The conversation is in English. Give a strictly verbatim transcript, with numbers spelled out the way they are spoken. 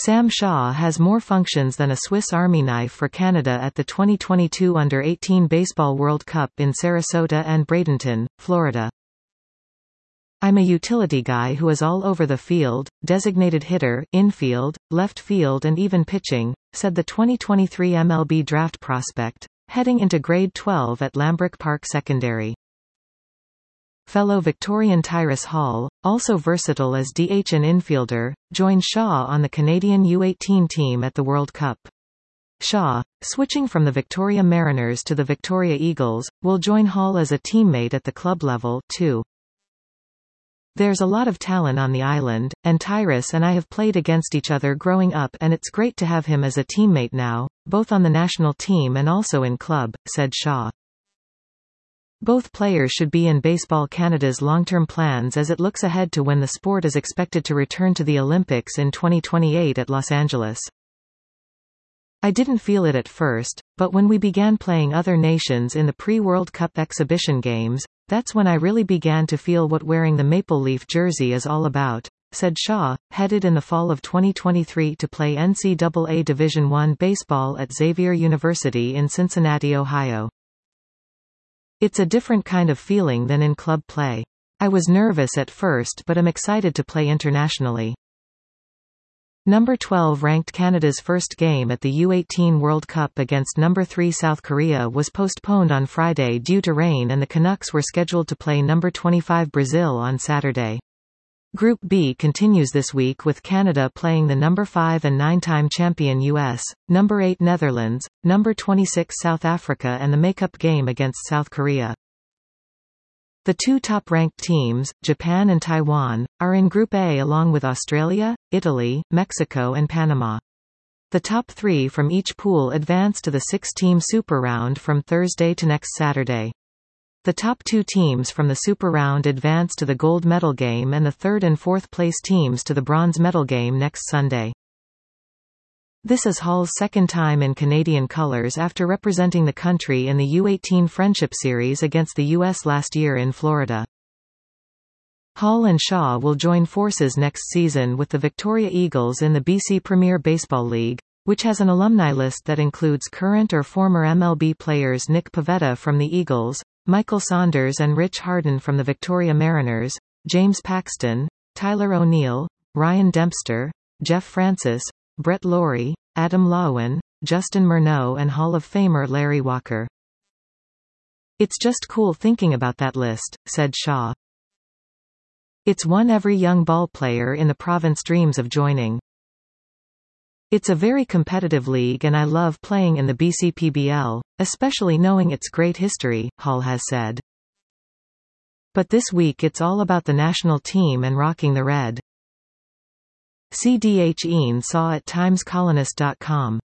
Sam Shaw has more functions than a Swiss Army knife for Canada at the twenty twenty-two under eighteen Baseball World Cup in Sarasota and Bradenton, Florida. I'm a utility guy who is all over the field, designated hitter, infield, left field and even pitching, said the twenty twenty-three M L B draft prospect, heading into grade twelve at Lambrook Park Secondary. Fellow Victorian Tyrus Hall, also versatile as D H and infielder, joined Shaw on the Canadian U eighteen team at the World Cup. Shaw, switching from the Victoria Mariners to the Victoria Eagles, will join Hall as a teammate at the club level, too. There's a lot of talent on the island, and Tyrus and I have played against each other growing up and it's great to have him as a teammate now, both on the national team and also in club, said Shaw. Both players should be in Baseball Canada's long-term plans as it looks ahead to when the sport is expected to return to the Olympics in twenty twenty-eight at Los Angeles. I didn't feel it at first, but when we began playing other nations in the pre-World Cup exhibition games, that's when I really began to feel what wearing the Maple Leaf jersey is all about, said Shaw, headed in the fall of twenty twenty-three to play N C double A Division one baseball at Xavier University in Cincinnati, Ohio. It's a different kind of feeling than in club play. I was nervous at first but am excited to play internationally. Number twelve ranked Canada's first game at the U eighteen World Cup against number three South Korea was postponed on Friday due to rain and the Canucks were scheduled to play number twenty-five Brazil on Saturday. Group B continues this week with Canada playing the number five and nine-time champion U S, number eight Netherlands, number twenty-six South Africa and the makeup game against South Korea. The two top-ranked teams, Japan and Taiwan, are in Group A along with Australia, Italy, Mexico and Panama. The top three from each pool advance to the six-team Super Round from Thursday to next Saturday. The top two teams from the Super Round advance to the gold medal game and the third and fourth place teams to the bronze medal game next Sunday. This is Hall's second time in Canadian colours after representing the country in the U eighteen Friendship Series against the U S last year in Florida. Hall and Shaw will join forces next season with the Victoria Eagles in the B C Premier Baseball League, which has an alumni list that includes current or former M L B players Nick Pivetta from the Eagles, Michael Saunders and Rich Harden from the Victoria Mariners, James Paxton, Tyler O'Neill, Ryan Dempster, Jeff Francis, Brett Lawrie, Adam Lawin, Justin Murneau and Hall of Famer Larry Walker. It's just cool thinking about that list, said Shaw. It's one every young ball player in the province dreams of joining. It's a very competitive league and I love playing in the B C P B L, especially knowing its great history, Hall has said. But this week it's all about the national team and rocking the red. C D H Ian Saw at times colonist dot com